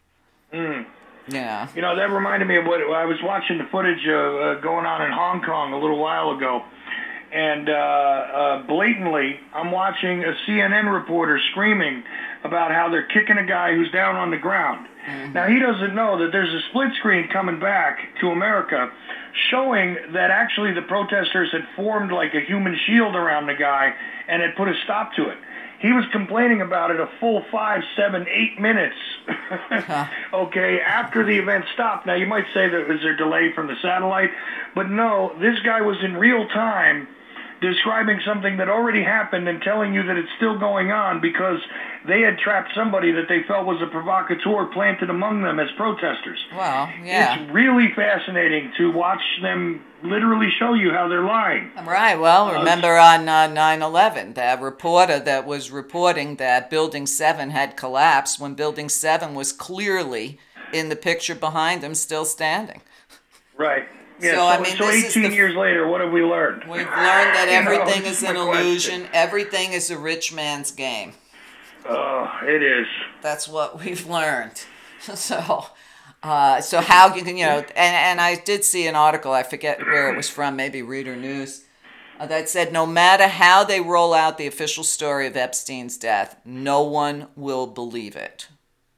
Mm. Yeah. You know, that reminded me of what I was watching the footage uh, uh, going on in Hong Kong a little while ago. And uh, uh, blatantly, I'm watching a C N N reporter screaming about how they're kicking a guy who's down on the ground. Mm-hmm. Now, he doesn't know that there's a split screen coming back to America showing that actually the protesters had formed like a human shield around the guy and had put a stop to it. He was complaining about it a full five, seven, eight minutes, huh. okay, after the event stopped. Now, you might say that was a delay from the satellite, but no, this guy was in real time describing something that already happened and telling you that it's still going on because they had trapped somebody that they felt was a provocateur planted among them as protesters. Well, yeah. It's really fascinating to watch them literally show you how they're lying. Right. Well, remember on uh, nine eleven, that reporter that was reporting that Building seven had collapsed when Building seven was clearly in the picture behind him still standing. Right. Yeah, so, so, I mean, so this eighteen is the, years later, what have we learned? We've learned that everything you know, is an illusion. Question. Everything is a rich man's game. Oh, it is. That's what we've learned. So, uh, so how you can, you know, and, and I did see an article, I forget where it was from, maybe Reader News, uh, that said no matter how they roll out the official story of Epstein's death, no one will believe it.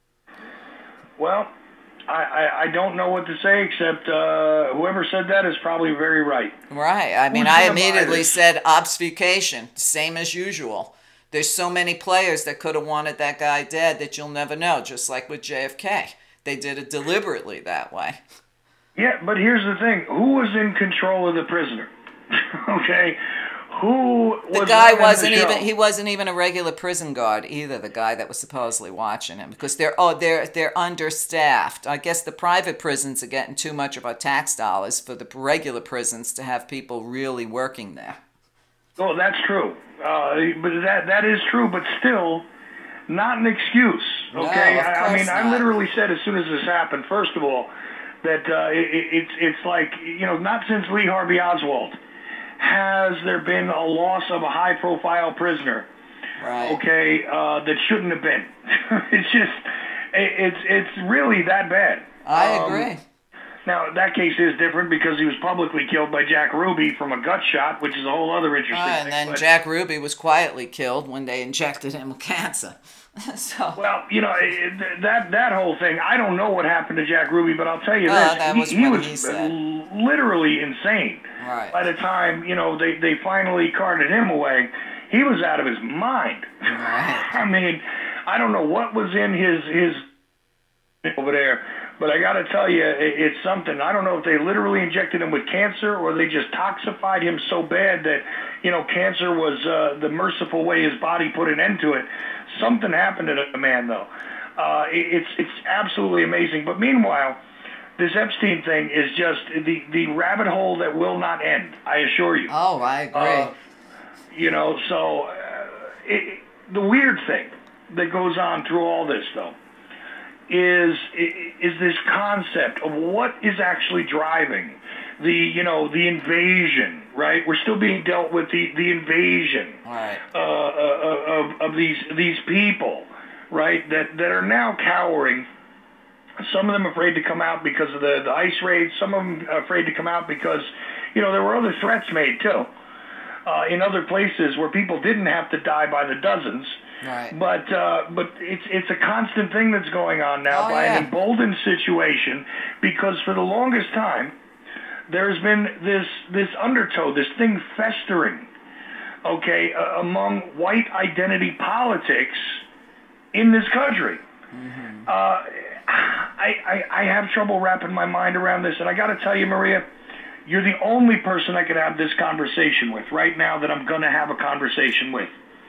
Well, I, I, I don't know what to say except uh, whoever said that is probably very right. Right. I mean, Who's I gonna buy immediately this? said obfuscation, same as usual. There's so many players that could have wanted that guy dead that you'll never know, just like with J F K. They did it deliberately that way. Yeah, but here's the thing. Who was in control of the prisoner? Okay? who was The guy running wasn't the show? even he wasn't even a regular prison guard either, the guy that was supposedly watching him, because they're oh they're they're understaffed. I guess the private prisons are getting too much of our tax dollars for the regular prisons to have people really working there. Oh, that's true. Uh, but that that is true, but still not an excuse. Okay, No, of I, I course mean, I not. literally said as soon as this happened, first of all, that uh, it, it's it's like, you know, not since Lee Harvey Oswald has there been a loss of a high-profile prisoner. Right. Okay, uh, that shouldn't have been. It's just, it, it's it's really that bad. I Um, agree. Now, that case is different because he was publicly killed by Jack Ruby from a gut shot, which is a whole other interesting Ah, thing. and then but- Jack Ruby was quietly killed when they injected him with cancer. so Well, you know, it- that that whole thing, I don't know what happened to Jack Ruby, but I'll tell you Well, this, that he, was he what was he said. literally insane. Right. By the time, you know, they, they finally carted him away, he was out of his mind. Right. I mean, I don't know what was in his, his over there, but I got to tell you, it, it's something. I don't know if they literally injected him with cancer or they just toxified him so bad that, you know, cancer was uh, the merciful way his body put an end to it. Something happened to the man, though. Uh, it, it's it's absolutely amazing. But meanwhile, this Epstein thing is just the, the rabbit hole that will not end, I assure you. Oh, I agree. Uh, you know, so uh, it, the weird thing that goes on through all this, though, is is this concept of what is actually driving the, you know, the invasion, right? We're still being dealt with the, the invasion Right. uh, of, of these these people, right, that, that are now cowering. Some of them afraid to come out because of the, the ICE raids. Some of them afraid to come out because, you know, there were other threats made, too, uh, in other places where people didn't have to die by the dozens. Right. But uh, but it's it's a constant thing that's going on now Oh, by yeah. an emboldened situation, because for the longest time there's been this this undertow, this thing festering, okay, uh, among white identity politics in this country. Mm-hmm. Uh, I, I I have trouble wrapping my mind around this, and I got to tell you, Maria, you're the only person I could have this conversation with right now that I'm going to have a conversation with.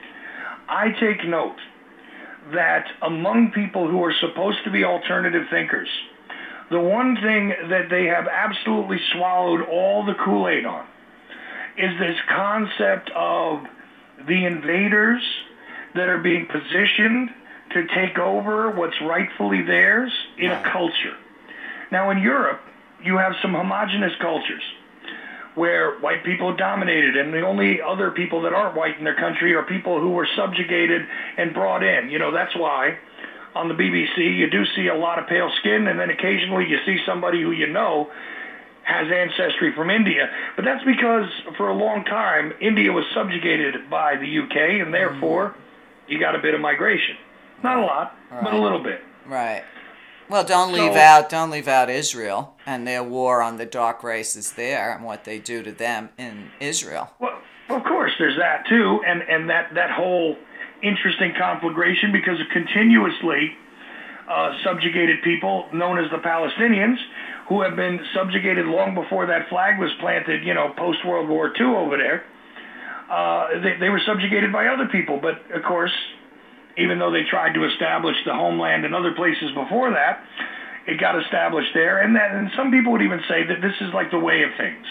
I take note that among people who are supposed to be alternative thinkers, the one thing that they have absolutely swallowed all the Kool-Aid on is this concept of the invaders that are being positioned to take over what's rightfully theirs in a Right. culture. Now, in Europe, you have some homogenous cultures where white people dominated, and the only other people that aren't white in their country are people who were subjugated and brought in. You know, that's why on the B B C you do see a lot of pale skin, and then occasionally you see somebody who you know has ancestry from India. But that's because for a long time, India was subjugated by the U K, and therefore you got a bit of migration. Not a lot, but a Right. little bit. Right. Well, don't leave So- out don't leave out Israel and their war on the dark races there and what they do to them in Israel. Well, of course, there's that too, and and that that whole interesting conflagration because of continuously uh, subjugated people known as the Palestinians, who have been subjugated long before that flag was planted. You know, post World War Two over there, uh, they they were subjugated by other people, but of course, even though they tried to establish the homeland in other places before that, it got established there. And that, and some people would even say that this is like the way of things.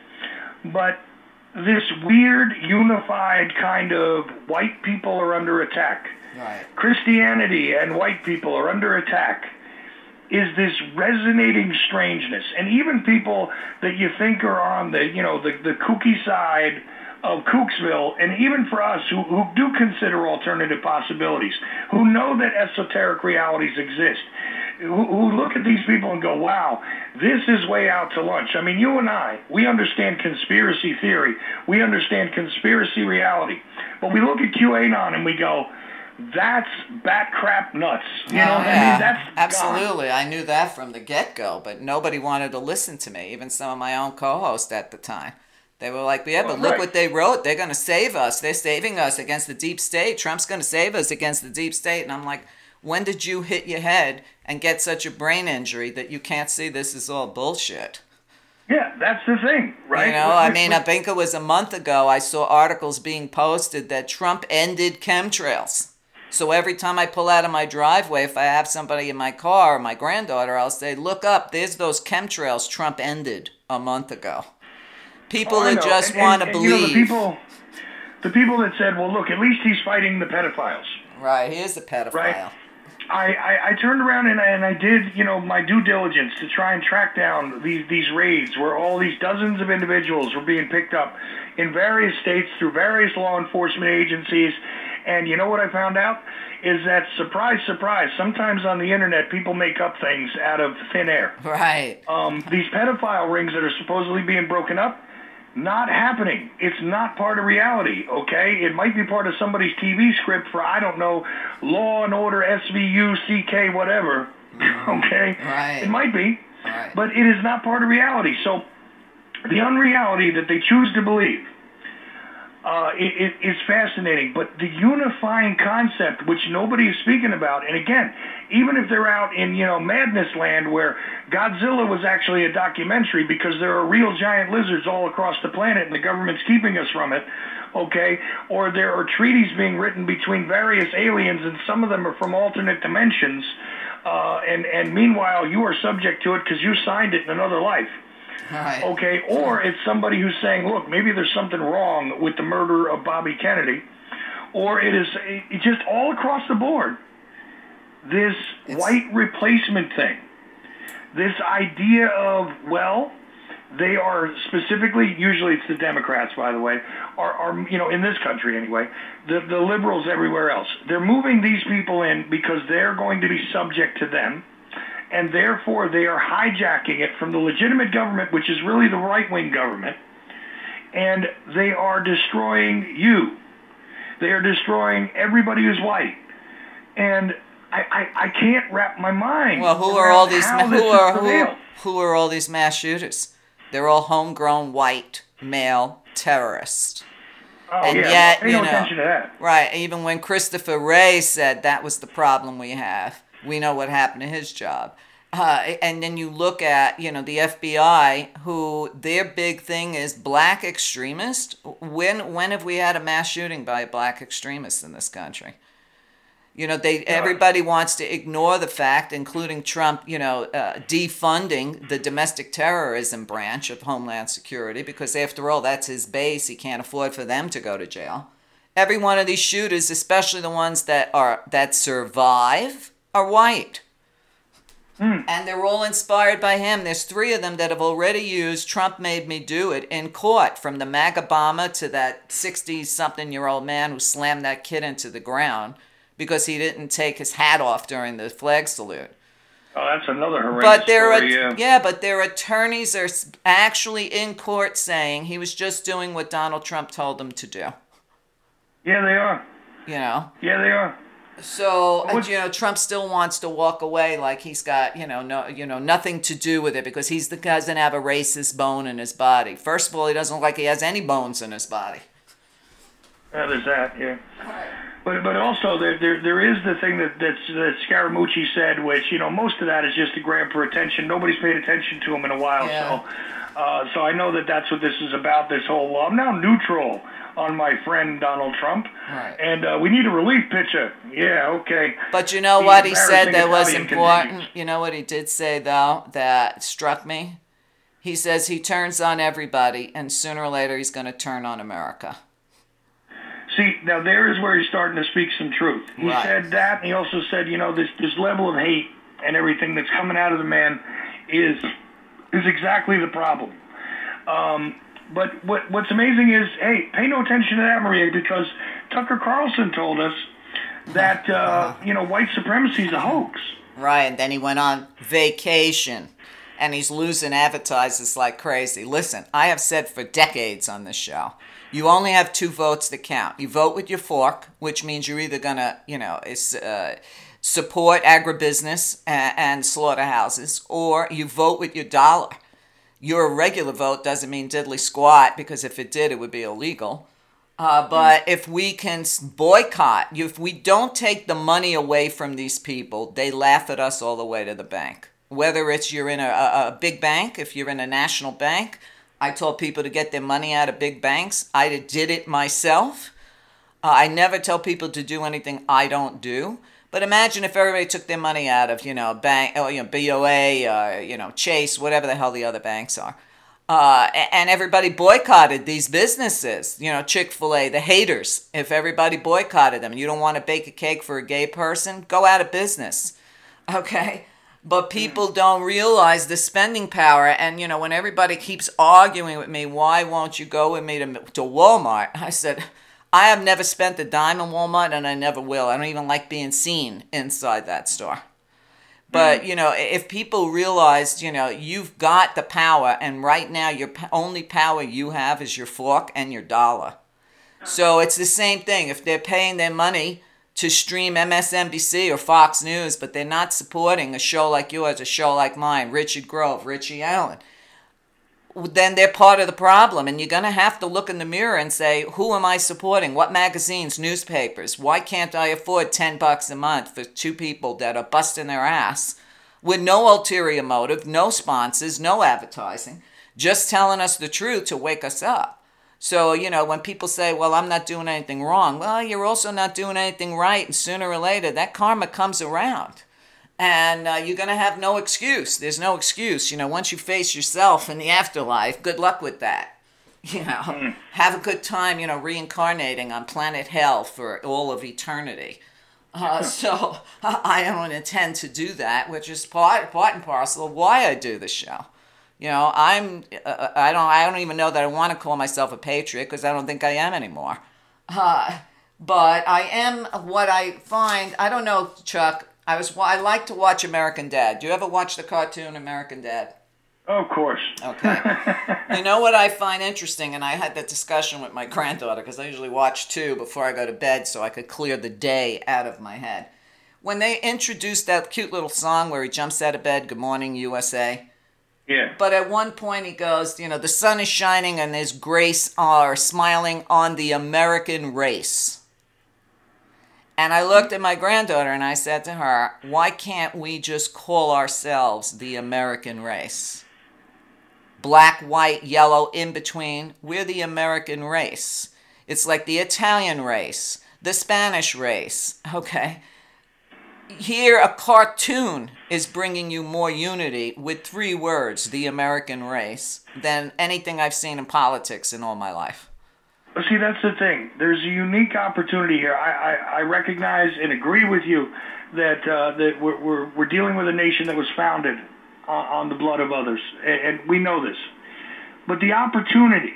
But this weird, unified kind of white people are under attack. Right. Christianity and white people are under attack is this resonating strangeness. And even people that you think are on the, you know, the, the kooky side of Kooksville, and even for us who, who do consider alternative possibilities, who know that esoteric realities exist, who, who look at these people and go, wow, this is way out to lunch. I mean, you and I, we understand conspiracy theory. We understand conspiracy reality. But we look at QAnon and we go, that's bat crap nuts. You know Oh, what yeah. I mean? That's Absolutely. I knew that from the get-go, but nobody wanted to listen to me, even some of my own co-hosts at the time. They were like, yeah, but Well, look right. what they wrote. They're going to save us. They're saving us against the deep state. Trump's going to save us against the deep state. And I'm like, when did you hit your head and get such a brain injury that you can't see this is all bullshit? Yeah, that's the thing, right? You know, I mean, I think it was a month ago I saw articles being posted that Trump ended chemtrails. So every time I pull out of my driveway, if I have somebody in my car or my granddaughter, I'll say, look up, there's those chemtrails Trump ended a month ago. People oh, that just want to believe. You know, the people, the people that said, well, look, at least he's fighting the pedophiles. Right, he is a pedophile. Right? I, I, I turned around and I, and I did, you know, my due diligence to try and track down these, these raids where all these dozens of individuals were being picked up in various states through various law enforcement agencies. And you know what I found out? Is that, surprise, surprise, sometimes on the internet people make up things out of thin air. Right. Um, these pedophile rings that are supposedly being broken up, not happening. It's not part of reality, okay? It might be part of somebody's T V script for, I don't know, Law and Order, S V U, C K, whatever, okay? Right. It might be, right. But it is not part of reality. So the unreality that they choose to believe uh, it, it is fascinating. But the unifying concept, which nobody is speaking about, and again, even if they're out in, you know, madness land where Godzilla was actually a documentary because there are real giant lizards all across the planet and the government's keeping us from it, okay? Or there are treaties being written between various aliens and some of them are from alternate dimensions, uh, and, and meanwhile you are subject to it because you signed it in another life. Right. Okay, or it's somebody who's saying, look, maybe there's something wrong with the murder of Bobby Kennedy, or it is it just all across the board. This it's, white replacement thing, this idea of, well, they are specifically, usually it's the Democrats, by the way, are, are you know, in this country anyway, the, the liberals everywhere else. They're moving these people in because they're going to be subject to them, and therefore they are hijacking it from the legitimate government, which is really the right-wing government, and they are destroying you. They are destroying everybody who's white. And I, I, I can't wrap my mind. Well, who are all these? Ma- who are who, who are all these mass shooters? They're all homegrown white male terrorists. Oh and yeah, yet, well, pay you no know, attention to that. Right? Even when Christopher Wray said that was the problem we have, we know what happened to his job. Uh, and then you look at, you know, the F B I, who their big thing is black extremist. When when have we had a mass shooting by a black extremist in this country? You know, they everybody wants to ignore the fact, including Trump, you know, uh, defunding the domestic terrorism branch of Homeland Security, because after all, that's his base. He can't afford for them to go to jail. Every one of these shooters, especially the ones that are that survive, are white. Mm. And they're all inspired by him. There's three of them that have already used Trump made me do it in court, from the MAGA Obama to that sixty-something-year-old man who slammed that kid into the ground because he didn't take his hat off during the flag salute. Oh, that's another horrendous but their story, yeah. yeah, but their attorneys are actually in court saying he was just doing what Donald Trump told him to do. Yeah, they are. You know? Yeah, they are. So, uh, you know, Trump still wants to walk away like he's got, you know, no, you know, nothing to do with it because he's the doesn't have a racist bone in his body. First of all, he doesn't look like he has any bones in his body. Yeah, there's that, yeah. But but also there there there is the thing that that, that Scaramucci said, which, you know, most of that is just to grab for attention. Nobody's paid attention to him in a while, yeah. so uh, so I know that that's what this is about. This whole I'm now neutral on my friend Donald Trump, right. and uh, we need a relief pitcher. Yeah, okay. But you know the what he said that was Italian important? continues. You know what he did say, though, that struck me? He says he turns on everybody, and sooner or later he's going to turn on America. See, now there is where he's starting to speak some truth. He right. said that, and he also said, you know, this this level of hate and everything that's coming out of the man is is exactly the problem. Um, But what what's amazing is, hey, pay no attention to that, Maria, because Tucker Carlson told us that, uh, you know, white supremacy is a hoax. Right, and then he went on vacation, and he's losing advertisers like crazy. Listen, I have said for decades on this show, you only have two votes that count. You vote with your fork, which means you're either going to, you know, is, uh, support agribusiness and, and slaughterhouses, or you vote with your dollar. Your regular vote doesn't mean diddly squat, because if it did, it would be illegal. Uh, but if we can boycott, if we don't take the money away from these people, they laugh at us all the way to the bank. Whether it's you're in a, a, a big bank, if you're in a national bank, I told people to get their money out of big banks. I did it myself. Uh, I never tell people to do anything I don't do. But imagine if everybody took their money out of, you know, bank, oh, you know, B O A, uh, you know, Chase, whatever the hell the other banks are. Uh, and everybody boycotted these businesses, you know, Chick-fil-A, the haters. If everybody boycotted them, you don't want to bake a cake for a gay person, go out of business, okay? But people don't realize the spending power. And, you know, when everybody keeps arguing with me, why won't you go with me to, to Walmart? I said, I have never spent a dime in Walmart, and I never will. I don't even like being seen inside that store. But, you know, if people realized, you know, you've got the power, and right now your only power you have is your fork and your dollar. So it's the same thing. If they're paying their money to stream M S N B C or Fox News, but they're not supporting a show like yours, a show like mine, Richard Grove, Richie Allen, then they're part of the problem. And you're going to have to look in the mirror and say, who am I supporting? What magazines, newspapers? Why can't I afford ten bucks a month for two people that are busting their ass with no ulterior motive, no sponsors, no advertising, just telling us the truth to wake us up? So, you know, when people say, well, I'm not doing anything wrong, well, you're also not doing anything right. And sooner or later, that karma comes around. And uh, you're going to have no excuse. There's no excuse. You know, once you face yourself in the afterlife, good luck with that. You know, mm. have a good time, you know, reincarnating on planet hell for all of eternity. Uh, so I don't intend to do that, which is part, part and parcel of why I do the show. You know, I'm, uh, I don't, I don't even know that I want to call myself a patriot because I don't think I am anymore. Uh, but I am what I find, I don't know, Chuck, I was I like to watch American Dad. Do you ever watch the cartoon American Dad? Oh, of course. Okay. You know what I find interesting, and I had that discussion with my granddaughter because I usually watch two before I go to bed so I could clear the day out of my head. When they introduced that cute little song where he jumps out of bed, Good Morning U S A. Yeah. But at one point he goes, you know, the sun is shining and there's grace or smiling on the American race. And I looked at my granddaughter and I said to her, why can't we just call ourselves the American race? Black, white, yellow, in between, we're the American race. It's like the Italian race, the Spanish race, okay? Here, a cartoon is bringing you more unity with three words, the American race, than anything I've seen in politics in all my life. See, that's the thing. There's a unique opportunity here. I, I, I recognize and agree with you that uh, that we're, we're we're dealing with a nation that was founded on, on the blood of others, and, and we know this. But the opportunity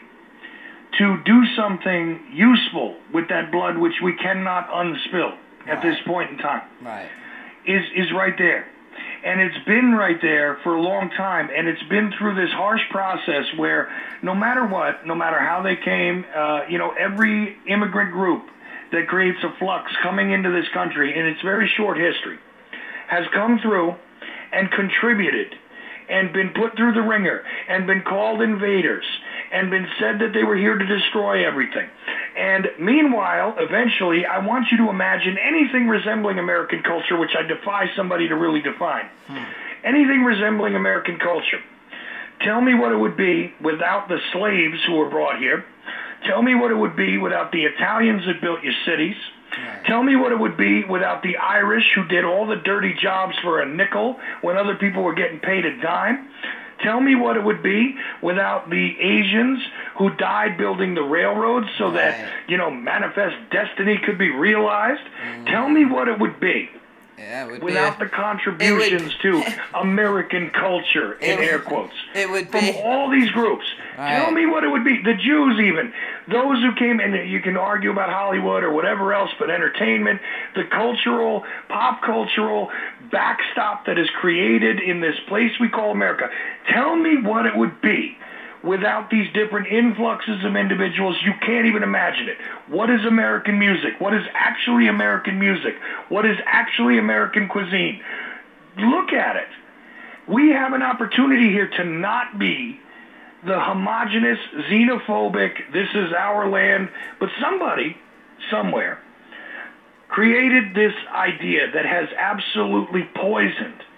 to do something useful with that blood, which we cannot unspill at right. this point in time, right. is is right there. And it's been right there for a long time, and it's been through this harsh process where no matter what, no matter how they came, uh, you know, every immigrant group that creates a flux coming into this country in its very short history has come through and contributed and been put through the ringer and been called invaders and been said that they were here to destroy everything. And meanwhile, eventually, I want you to imagine anything resembling American culture, which I defy somebody to really define. Hmm. Anything resembling American culture. Tell me what it would be without the slaves who were brought here. Tell me what it would be without the Italians that built your cities. Right. Tell me what it would be without the Irish who did all the dirty jobs for a nickel when other people were getting paid a dime. Tell me what it would be without the Asians who died building the railroads so right. that, you know, manifest destiny could be realized. Mm. Tell me what it would be yeah, it would without be a, the contributions would, to American culture, in would, air quotes. It would From be. all these groups. Right. Tell me what it would be. The Jews even. Those who came, and you can argue about Hollywood or whatever else, but entertainment, the cultural, pop cultural backstop that is created in this place we call America. Tell me what it would be without these different influxes of individuals. You can't even imagine it. What is American music? What is actually American music? What is actually American cuisine? Look at it. We have an opportunity here to not be the homogenous, xenophobic, this is our land, but somebody, somewhere, created this idea that has absolutely poisoned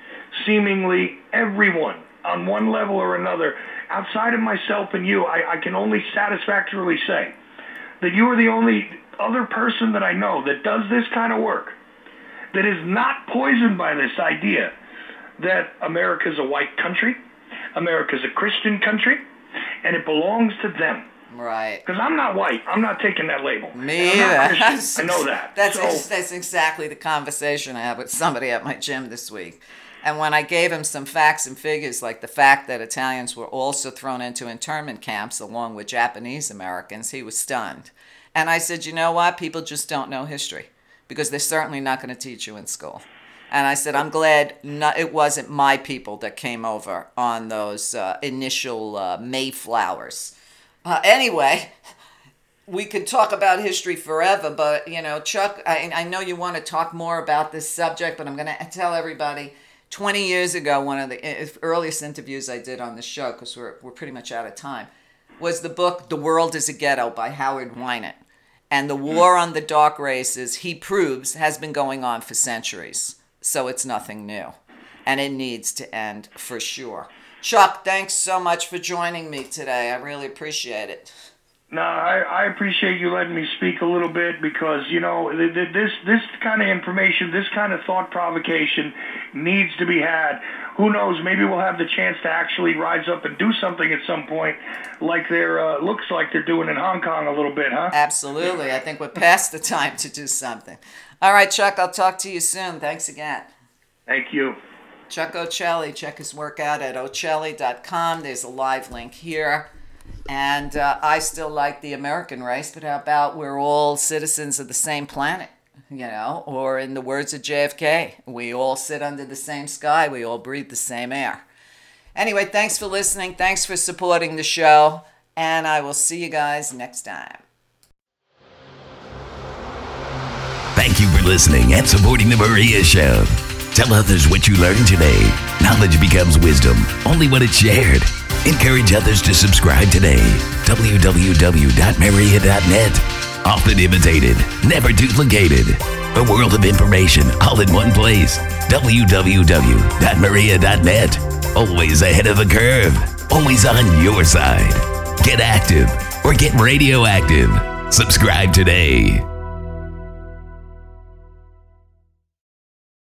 seemingly everyone on one level or another, outside of myself and you, I, I can only satisfactorily say that you are the only other person that I know that does this kind of work, that is not poisoned by this idea that America's a white country, America's a Christian country, and it belongs to them. Right. Because I'm not white. I'm not taking that label. Me either. I know that. That's, so, ex- that's exactly the conversation I had with somebody at my gym this week. And when I gave him some facts and figures, like the fact that Italians were also thrown into internment camps along with Japanese Americans, he was stunned. And I said, you know what? People just don't know history because they're certainly not going to teach you in school. And I said, I'm glad not, it wasn't my people that came over on those uh, initial uh, Mayflowers. Uh, anyway, we could talk about history forever, but, you know, Chuck, I, I know you want to talk more about this subject, but I'm going to tell everybody, twenty years ago, one of the earliest interviews I did on the show, because we're, we're pretty much out of time, was the book The World is a Ghetto by Howard Winant. And the war on the dark races, he proves, has been going on for centuries. So it's nothing new. And it needs to end for sure. Chuck, thanks so much for joining me today. I really appreciate it. No, I, I appreciate you letting me speak a little bit because, you know, this this kind of information, this kind of thought provocation needs to be had. Who knows, maybe we'll have the chance to actually rise up and do something at some point like they're, uh, looks like they're doing in Hong Kong a little bit, huh? Absolutely. I think we're past the time to do something. All right, Chuck, I'll talk to you soon. Thanks again. Thank you. Chuck Ochelli, check his work out at ochelli dot com. There's a live link here. And uh, I still like the American race, but how about we're all citizens of the same planet, you know? Or in the words of J F K, we all sit under the same sky, we all breathe the same air. Anyway, thanks for listening, thanks for supporting the show, and I will see you guys next time. Thank you for listening and supporting The Maria Show. Tell others what you learned today. Knowledge becomes wisdom only when it's shared. Encourage others to subscribe today. w w w dot maria dot net. Often imitated, never duplicated. A world of information all in one place. w w w dot maria dot net. Always ahead of the curve. Always on your side. Get active or get radioactive. Subscribe today.